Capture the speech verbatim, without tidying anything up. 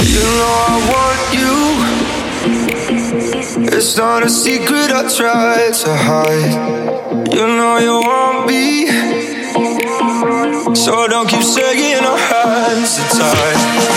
You know I want you. It's not a secret I try to hide. You know you want me, so don't keep saying our hands are tied.